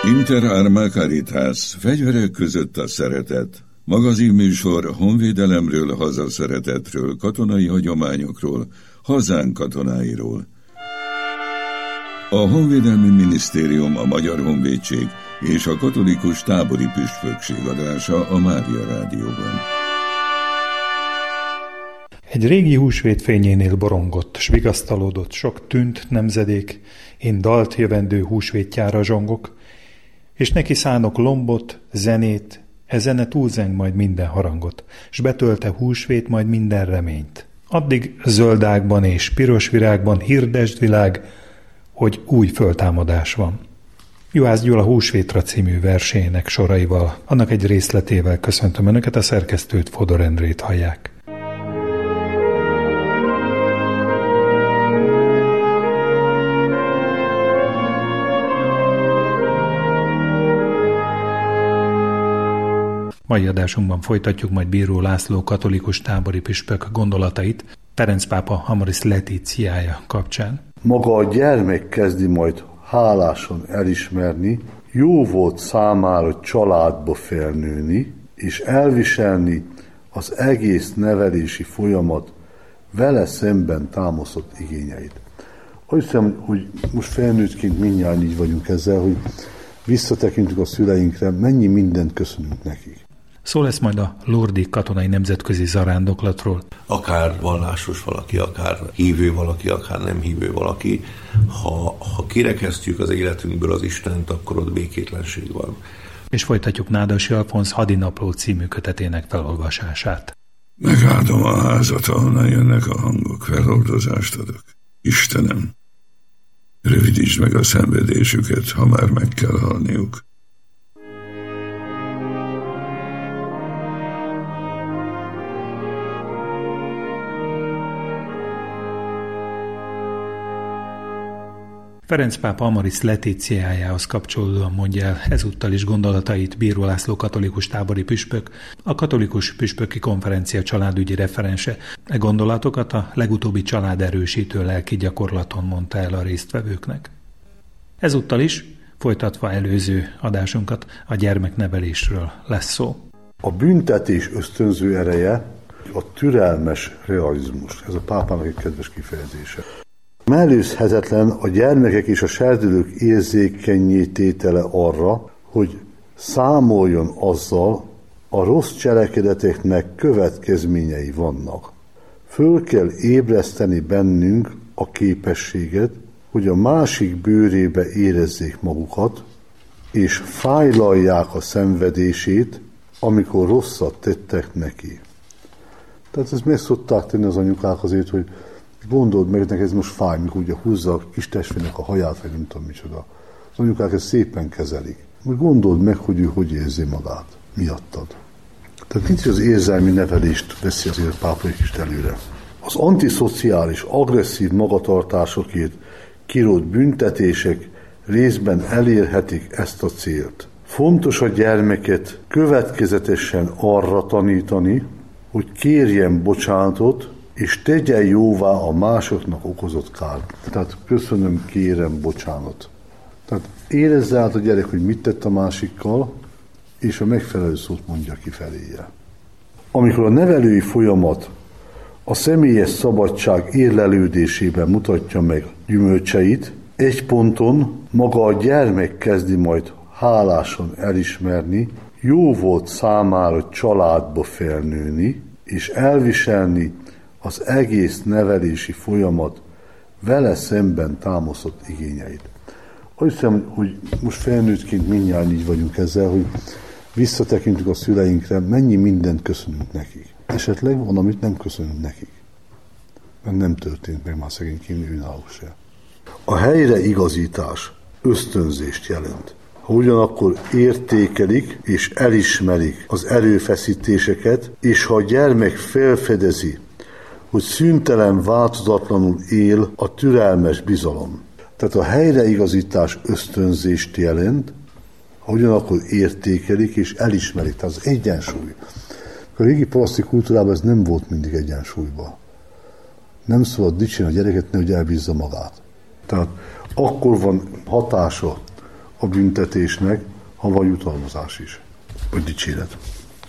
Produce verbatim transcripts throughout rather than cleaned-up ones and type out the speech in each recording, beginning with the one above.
Inter Arma Caritas, fegyverek között a szeretet. Magazinműsor honvédelemről, hazaszeretetről, katonai hagyományokról, hazánk katonáiról. A Honvédelmi Minisztérium, a Magyar Honvédség és a Katolikus Tábori Püspökség adása a Mária Rádióban. Egy régi húsvét fényénél borongott, s vigasztalódott sok tűnt nemzedék, én dalt jövendő húsvétjára zsongok, és neki szánok lombot, zenét, e zene túlzeng majd minden harangot, s betölte húsvét majd minden reményt. Addig zöldágban és piros virágban hirdesd világ, hogy új föltámadás van. Juhász Gyula Húsvétra című versének soraival, annak egy részletével köszöntöm Önöket, a szerkesztőt, Fodor Endrét hallják. Mai adásunkban folytatjuk majd Bíró László katolikus tábori püspök gondolatait Ferenc pápa Amoris Laetitiája kapcsán. Maga a gyermek kezdi majd hálásan elismerni, jó volt számára családba felnőni, és elviselni az egész nevelési folyamat vele szemben támasztott igényeit. Azt hiszem, hogy most felnőttként mindjárt így vagyunk ezzel, hogy visszatekintünk a szüleinkre, mennyi mindent köszönünk nekik. Szó lesz majd a Lourdes katonai nemzetközi zarándoklatról. Akár vallásos valaki, akár hívő valaki, akár nem hívő valaki, ha, ha kirekesztjük az életünkből az Istent, akkor ott békétlenség van. És folytatjuk Nádasi Alfonsz Hadinapló című kötetének felolvasását. Megáldom a házat, ahonnan jönnek a hangok, feloldozást adok. Istenem, rövidítsd meg a szenvedésüket, ha már meg kell halniuk. Ferenc pápa Amoris Laetitiájához kapcsolódóan mondja el ezúttal is gondolatait Bíró László katolikus tábori püspök, a katolikus püspöki konferencia családügyi referense. E gondolatokat a legutóbbi családerősítő lelki gyakorlaton mondta el a résztvevőknek. Ezúttal is, folytatva előző adásunkat, a gyermeknevelésről lesz szó. A büntetés ösztönző ereje a türelmes realizmus. Ez a pápának egy kedves kifejezése. Mellőzhetetlen a gyermekek és a serdülők érzékennyé tétele arra, hogy számoljon azzal, a rossz cselekedeteknek következményei vannak. Föl kell ébreszteni bennünk a képességet, hogy a másik bőrébe érezzék magukat, és fájlalják a szenvedését, amikor rosszat tettek neki. Tehát ezt meg szokták tenni az anyukák azért, hogy gondold meg, neked ez most fáj, mikor ugye húzza a kis testvérnek a haját, vagy nem tudom micsoda. Az anyukák ezt szépen kezelik. Majd gondold meg, hogy ő hogy érzi magát, miattad. Tehát itt is az érzelmi nevelést veszi azért pápa egy kicsit előre. Az antiszociális, agresszív magatartásokért kirótt büntetések részben elérhetik ezt a célt. Fontos a gyermeket következetesen arra tanítani, hogy kérjen bocsánatot, és tegye jóvá a másoknak okozott kárt. Tehát köszönöm, kérem, bocsánat. Tehát érezze át a gyerek, hogy mit tett a másikkal, és a megfelelő szót mondja ki feléje. Amikor a nevelői folyamat a személyes szabadság érlelődésében mutatja meg gyümölcseit, egy ponton maga a gyermek kezdi majd hálásan elismerni, jó volt számára családba felnőni, és elviselni az egész nevelési folyamat vele szemben támasztott igényeit. Azt hiszem, hogy most felnőttként mindjárt így vagyunk ezzel, hogy visszatekintünk a szüleinkre, mennyi mindent köszönünk nekik. Esetleg van, amit nem köszönünk nekik. Mert nem történt meg már szegényként önálló se. A helyreigazítás ösztönzést jelent. Ha ugyanakkor értékelik és elismerik az erőfeszítéseket, és ha a gyermek felfedezi, hogy szüntelen változatlanul él a türelmes bizalom. Tehát a helyreigazítás ösztönzést jelent, ha ugyanakkor értékelik és elismerik. Tehát az egyensúly. A régi paraszti kultúrában ez nem volt mindig egyensúlyban. Nem szabad dicsérni a gyereket, nehogy elbízza magát. Tehát akkor van hatása a büntetésnek, ha van jutalmazás is, vagy dicséret.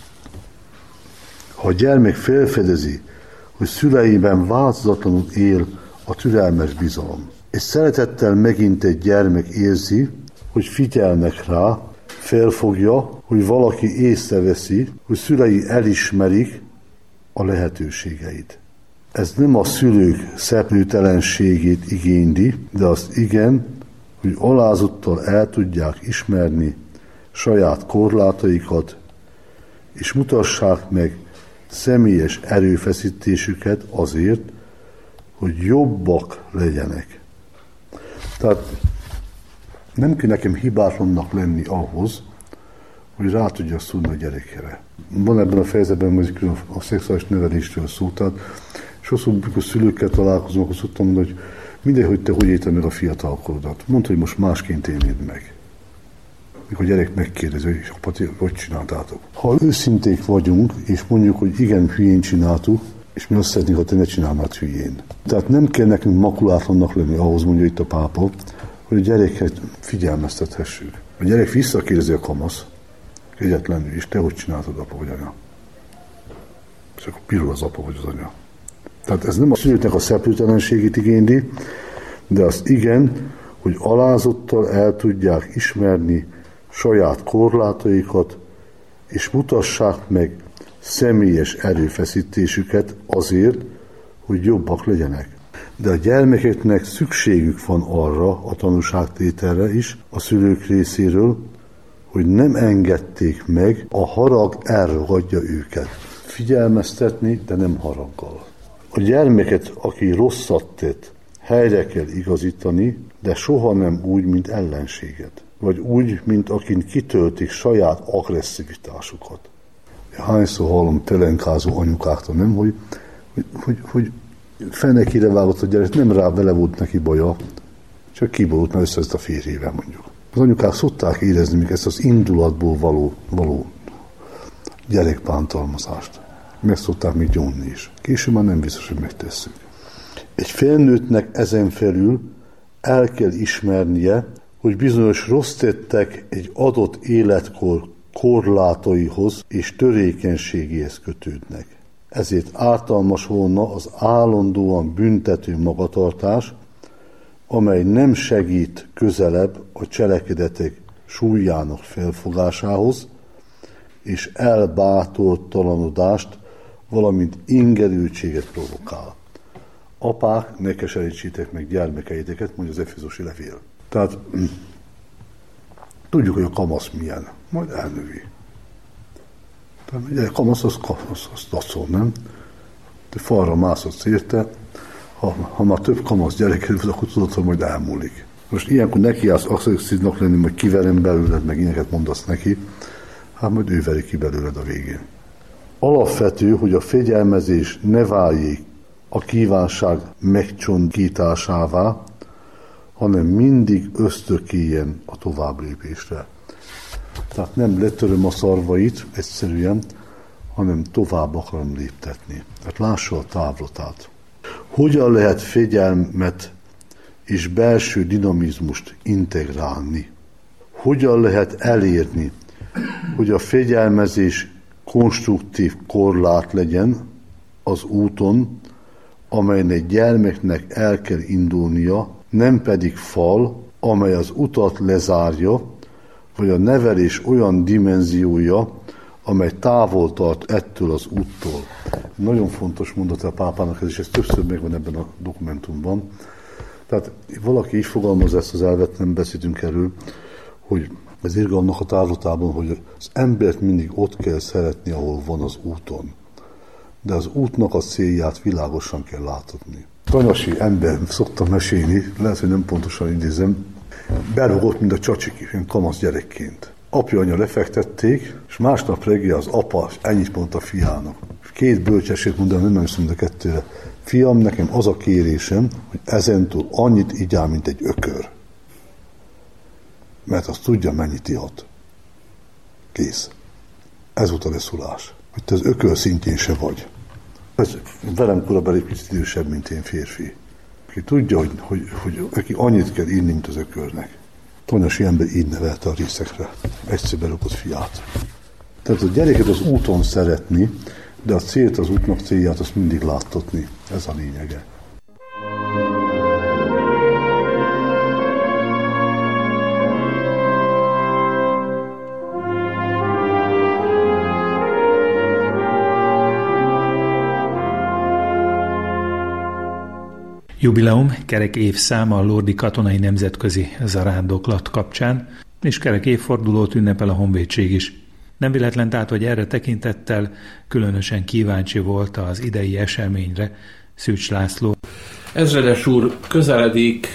Ha a gyermek felfedezi, hogy szüleiben változatlanul él a türelmes bizalom, és szeretettel megint egy gyermek érzi, hogy figyelnek rá, felfogja, hogy valaki észreveszi, hogy szülei elismerik a lehetőségeit. Ez nem a szülők szeplőtelenségét igényli, de azt igen, hogy alázattal el tudják ismerni saját korlátaikat, és mutassák meg személyes erőfeszítésüket azért, hogy jobbak legyenek. Tehát nem kell nekem hibátlannak lenni ahhoz, hogy rá tudja szólni a gyerekre. Van ebben a fejezetben mondjuk a szexuális nevelésről szó, tehát sokszor, amikor szülőkkel találkozom, akkor szoktam mondani, hogy mindegy, hogy te hogy élted meg a fiatalkorodat. Mondd, hogy most másként élnéd meg. Mikor a gyerek megkérdezi, hogy apa, hogy csináltátok. Ha őszinték vagyunk, és mondjuk, hogy igen, hülyén csináltuk, és mi azt szeretnénk, ha te ne csinálnád hülyén. Tehát nem kell nekünk makulátlannak lenni ahhoz, mondja itt a pápa, hogy a gyereket figyelmeztethessük. A gyerek visszakérdezi a kamasz, egyetlenül is, te hogy csináltad, apa vagy anya? És akkor pirul az apa vagy az anya. Tehát ez nem a szülőknek a szeplőtelenségét igényli, de azt igen, hogy alázattal el tudják ismerni saját korlátaikat, és mutassák meg személyes erőfeszítésüket azért, hogy jobbak legyenek. De a gyermekeknek szükségük van arra a tanúságtételre is a szülők részéről, hogy nem engedték meg, a harag elragadja őket. Figyelmeztetni, de nem haraggal. A gyermeket, aki rosszat tett, helyre kell igazítani, de soha nem úgy, mint ellenséget. Vagy úgy, mint akin kitöltik saját agresszivitásukat. Hányszor hallom telenkázó anyukáktól, nem, hogy, hogy, hogy, hogy fenekére vágott a gyerek, nem rá vele volt neki baja, csak kiborult, mert összezett a férjével mondjuk. Az anyukák szokták érezni még ezt az indulatból való, való gyerekbántalmazást. Meg szokták még gyónni is. Később már nem biztos, hogy megtesszük. Egy felnőttnek ezen felül el kell ismernie, hogy bizonyos rossz tettek egy adott életkor korlátaihoz és törékenységéhez kötődnek. Ezért ártalmas volna az állandóan büntető magatartás, amely nem segít közelebb a cselekedetek súlyának felfogásához, és elbátortalanodást, valamint ingerültséget provokál. Apák, ne keserítsétek meg gyermekeiteket, mondja az Efézusi levél. Tehát tudjuk, hogy a kamasz milyen, majd elnövi. Tehát ugye a kamasz az, az, az dacol, nem? Te falra mászodsz érte, ha, ha már több kamasz gyereked van, akkor tudod, hogy majd elmúlik. Most ilyenkor neki állsz agresszívnak lenni, majd kiverem belőled, meg ilyeneket mondasz neki, hát majd ő veri ki belőled a végén. Alapvető, hogy a fegyelmezés ne váljék a kívánság megcsonkításává, hanem mindig ösztökéljen a továbblépésre. Tehát nem letöröm a szarvait egyszerűen, hanem tovább akarom léptetni. Tehát lássa a távlatát. Hogyan lehet fegyelmet és belső dinamizmust integrálni? Hogyan lehet elérni, hogy a fegyelmezés konstruktív korlát legyen az úton, amelyen egy gyermeknek el kell indulnia, nem pedig fal, amely az utat lezárja, vagy a nevelés olyan dimenziója, amely távol tart ettől az úttól. Nagyon fontos mondat a pápának ez, és ez többször megvan ebben a dokumentumban. Tehát valaki így fogalmazza ezt az elvet, nem beszélünk erről, hogy ez irgalomnak a távlatában, hogy az embert mindig ott kell szeretni, ahol van az úton. De az útnak a célját világosan kell látni. Tanyasi ember, szoktam mesélni, lehet, hogy nem pontosan idézem, berogott, mint a csacsik, ilyen kamasz gyerekként. Apja, anya lefektették, és másnap reggel az apa ennyit mondta a fiának. Két bölcsesét mondani, nem emlékszem a kettőre. Fiam, nekem az a kérésem, hogy ezentúl annyit igyál, mint egy ökör. Mert azt tudja, mennyit ihat. Kész. Ez volt a leszólás. Hogy te az ökör szintjén se vagy. Ez velem korabeli picit idősebb, mint én férfi. Aki tudja, hogy, hogy, hogy aki annyit kell inni, mint az ökörnek. Tonyasi ember így nevelte a részekre, egyszer berúgott fiát. Tehát a gyereket az úton szeretni, de a célt, az útnak célját azt mindig láttatni. Ez a lényege. Jubileum kerek évszám a Lordi Katonai Nemzetközi Zarándoklat kapcsán, és kerek évfordulót ünnepel a honvédség is. Nem véletlen tehát, hogy erre tekintettel különösen kíváncsi volt az idei eseményre Szűcs László. Ezredes úr, közeledik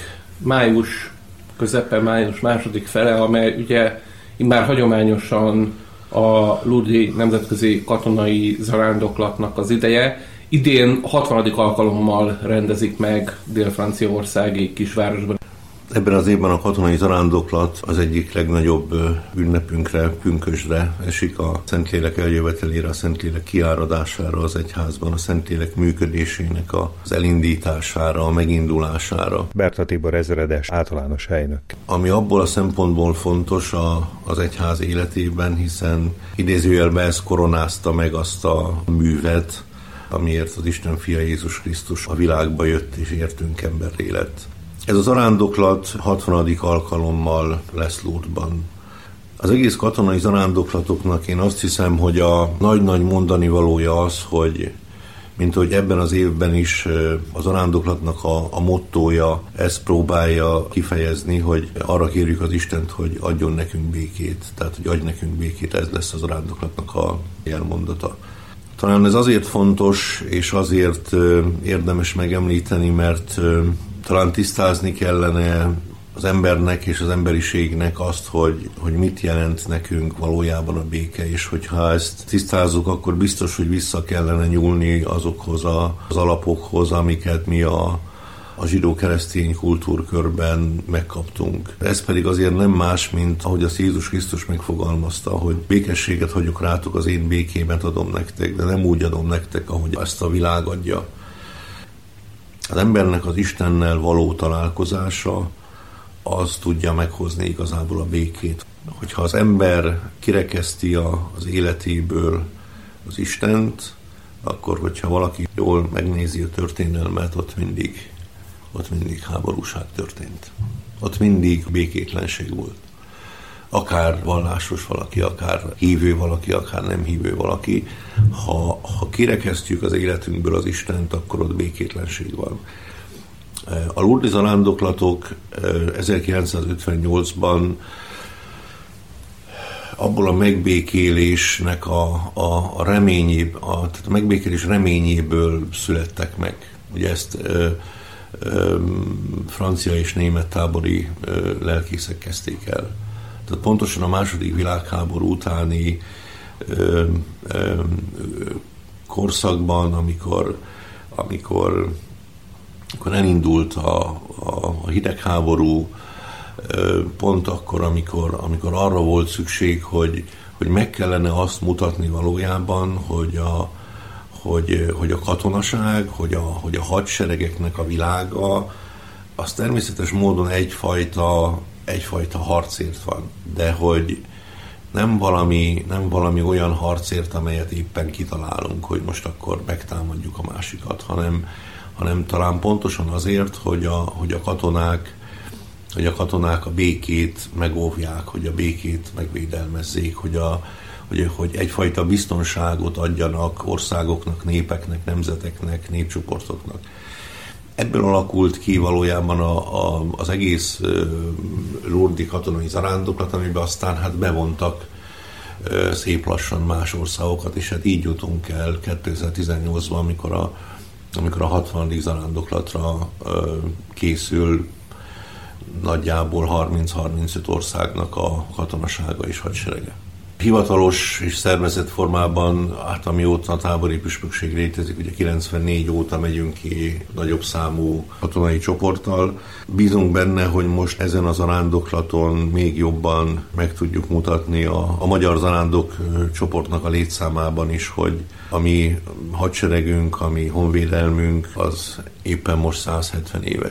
május közepe, május második fele, amely ugye immár hagyományosan a Lordi Nemzetközi Katonai Zarándoklatnak az ideje. Idén hatvanadik alkalommal rendezik meg Dél-Franciaországi kisvárosban. Ebben az évben a katonai zarándoklat az egyik legnagyobb ünnepünkre, pünkösdre esik, a Szentlélek eljövetelére, a Szentlélek kiáradására az egyházban, a Szentlélek működésének az elindítására, a megindulására. Berta Tibor ezredes általános helynök. Ami abból a szempontból fontos a, az egyház életében, hiszen idézőjelben ez koronázta meg azt a művet, amiért az Isten fia Jézus Krisztus a világba jött és értünk emberré lett. Ez a zarándoklat hatvanadik alkalommal lesz Lourdesban. Az egész katonai zarándoklatoknak én azt hiszem, hogy a nagy-nagy mondani valója az, hogy mint hogy ebben az évben is a zarándoklatnak a, a mottója ezt próbálja kifejezni, hogy arra kérjük az Istent, hogy adjon nekünk békét. Tehát, hogy adj nekünk békét, ez lesz a zarándoklatnak a jelmondata. Talán ez azért fontos, és azért érdemes megemlíteni, mert talán tisztázni kellene az embernek és az emberiségnek azt, hogy, hogy mit jelent nekünk valójában a béke, és hogyha ezt tisztázzuk, akkor biztos, hogy vissza kellene nyúlni azokhoz a, az alapokhoz, amiket mi a, a zsidó-keresztény kultúrkörben megkaptunk. Ez pedig azért nem más, mint ahogy azt Jézus Krisztus megfogalmazta, hogy békességet hagyok rátok, az én békémet adom nektek, de nem úgy adom nektek, ahogy ezt a világ adja. Az embernek az Istennel való találkozása az tudja meghozni igazából a békét. Hogyha az ember kirekeszti az életéből az Istent, akkor hogyha valaki jól megnézi a történelmet, ott mindig, ott mindig háborúság történt. Ott mindig békétlenség volt. Akár vallásos valaki, akár hívő valaki, akár nem hívő valaki. Ha, ha kirekesztjük az életünkből az Istent, akkor ott békétlenség van. A Lordi zarándoklatok ezerkilencszázötvennyolcban abból a megbékélésnek a, a, a reményéből, a, tehát a megbékélés reményéből születtek meg. Ugye ezt ö, ö, francia és német tábori ö, lelkészek kezdték el. Tehát pontosan a második világháború utáni ö, ö, korszakban, amikor, amikor, amikor elindult a, a, a hidegháború, ö, pont akkor, amikor, amikor arra volt szükség, hogy, hogy meg kellene azt mutatni valójában, hogy a, hogy, hogy a katonaság, hogy a, hogy a hadseregeknek a világa, az természetes módon egyfajta egyfajta harcért van, de hogy nem valami, nem valami olyan harcért, amelyet éppen kitalálunk, hogy most akkor megtámadjuk a másikat, hanem, hanem talán pontosan azért, hogy a, hogy a katonák hogy a katonák a békét megóvják, hogy a békét megvédelmezzék, hogy, a, hogy, hogy egyfajta biztonságot adjanak országoknak, népeknek, nemzeteknek, népcsoportoknak. Ebből alakult ki valójában a, a, az egész uh, lordi katonai zarándoklat, amiben aztán hát bevontak uh, szép lassan más országokat, és hát így jutunk el kétezer-tizennyolcban, amikor a, amikor a hatvanadik zarándoklatra uh, készül nagyjából harminc-harmincöt országnak a katonasága és hadserege. Hivatalos és szervezett formában, hát amióta a tábori püspökség létezik, ugye kilencvennégy óta megyünk ki nagyobb számú katonai csoporttal. Bízunk benne, hogy most ezen a zarándoklaton még jobban meg tudjuk mutatni a, a magyar zarándok csoportnak a létszámában is, hogy a mi hadseregünk, a mi honvédelmünk az éppen most száz hetven éves.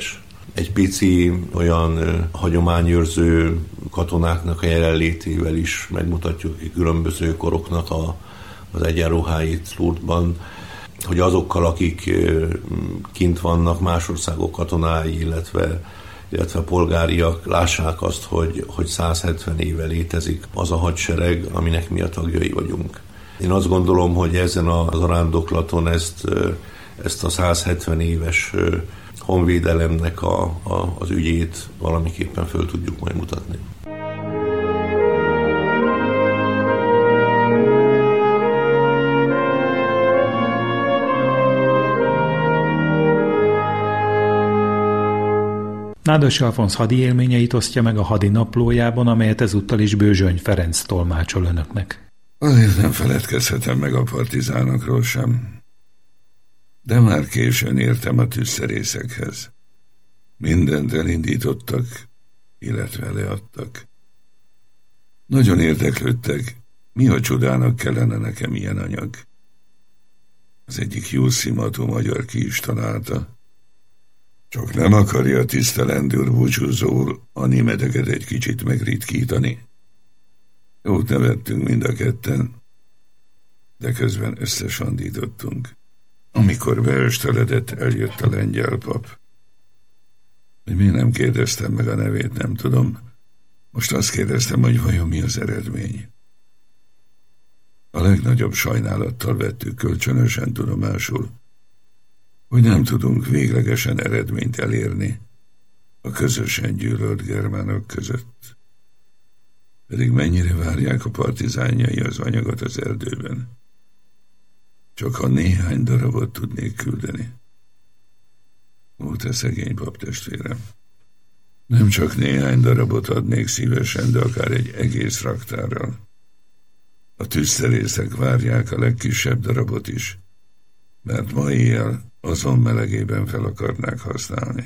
egy pici olyan hagyományőrző katonáknak a jelenlétével is megmutatjuk különböző koroknak a, az egyenruháit Lourdesban, hogy azokkal, akik kint vannak, más országok katonái, illetve, illetve polgáriak, lássák azt, hogy, hogy száz hetven éve létezik az a hadsereg, aminek mi a tagjai vagyunk. Én azt gondolom, hogy ezen az arándoklaton ezt, ezt a száz hetven éves honvédelemnek a, a, az ügyét valamiképpen föl tudjuk majd mutatni. Nádas Alfonz hadi élményeit osztja meg a hadi naplójában, amelyet ezúttal is Bőzsöny Ferenc tolmácsol önöknek. Azért nem feledkezhetem meg a partizánokról sem. De már későn értem a tűzszerészekhez. Mindent elindítottak, illetve leadtak. Nagyon érdeklődtek, mi a csodának kellene nekem ilyen anyag. Az egyik jó szimatú magyar ki is találta. Csak nem akarja a tisztelendőr búcsúzóul a németeket egy kicsit megritkítani. Jót nevettünk mind a ketten, de közben összesandítottunk. Amikor beösteledett, eljött a lengyel pap. Hogy miért nem kérdeztem meg a nevét, nem tudom. Most azt kérdeztem, hogy vajon mi az eredmény. A legnagyobb sajnálattal vettük kölcsönösen tudomásul, hogy nem tudunk véglegesen eredményt elérni a közösen gyűlölt germánok között. Pedig mennyire várják a partizánjai az anyagot az erdőben. Csak ha néhány darabot tudnék küldeni. Ó, te szegény paptestvérem. Nem csak néhány darabot adnék szívesen, de akár egy egész raktárral. A tűzszerészek várják a legkisebb darabot is, mert ma éjjel azon melegében fel akarnák használni.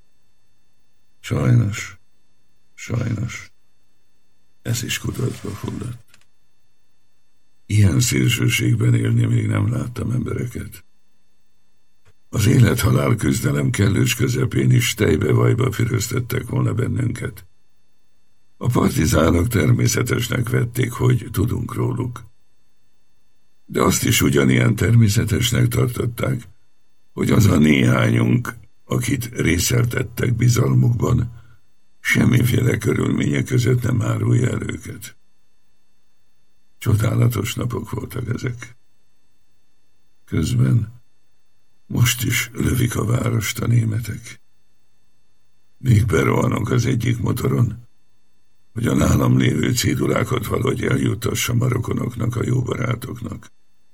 Sajnos, sajnos, ez is kutatva fulladt. Ilyen szélsőségben élni még nem láttam embereket. Az élet-halál küzdelem kellős közepén is tejbe-vajba füröztettek volna bennünket. A partizánok természetesnek vették, hogy tudunk róluk. De azt is ugyanilyen természetesnek tartották, hogy az a néhányunk, akit részeltettek bizalmukban, semmiféle körülmények között nem árulja el őket. Csodálatos napok voltak ezek. Közben most is lövik a várost a németek. Még berohanok az egyik motoron, hogy a nálam lévő cédulákat valahogy eljutassam a rokonoknak, a jó barátoknak.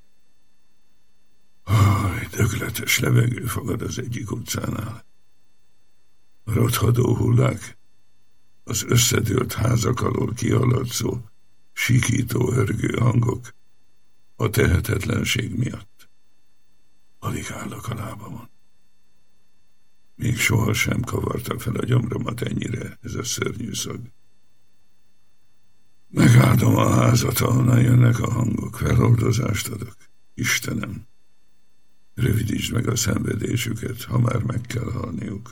Aj, dögletes levegő fogad az egyik utcánál. A rothadó hullák, az összedőlt házak alól kihallatszó, sikító hörgő hangok a tehetetlenség miatt. Alig állok a lábamon. Még sohasem kavarta fel a gyomromat ennyire ez a szörnyű szag. Megáldom a házat, ahonnan jönnek a hangok, feloldozást adok. Istenem, rövidítsd meg a szenvedésüket, ha már meg kell halniuk.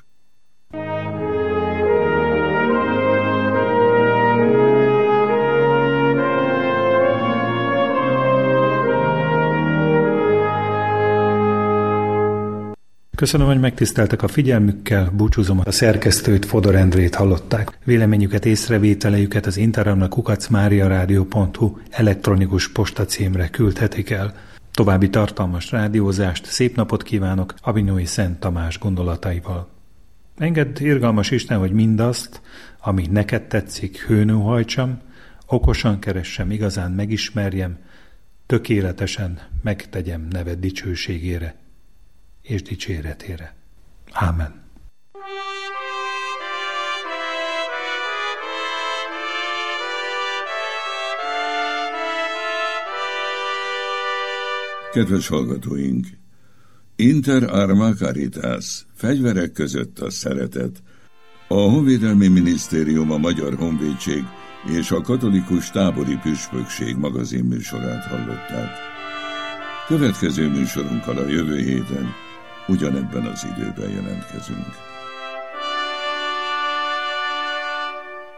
Köszönöm, hogy megtiszteltek a figyelmükkel, búcsúzom, a szerkesztőt, Fodor Endrét hallották. Véleményüket, észrevételejüket az interamna kukac mariaradio pont hu elektronikus postacímre küldhetik el. További tartalmas rádiózást, szép napot kívánok Avignói Szent Tamás gondolataival. Engedd, irgalmas Isten, hogy mindazt, ami neked tetszik, hőnő hajtsam, okosan keressem, igazán megismerjem, tökéletesen megtegyem neved dicsőségére és dicséretére. Ámen. Kedves hallgatóink! Inter arma caritas, fegyverek között a szeretet, a Honvédelmi Minisztérium, a Magyar Honvédség és a Katolikus Tábori Püspökség magazin műsorát hallották. Következő műsorunkkal a jövő héten ugyanebben az időben jelentkezünk.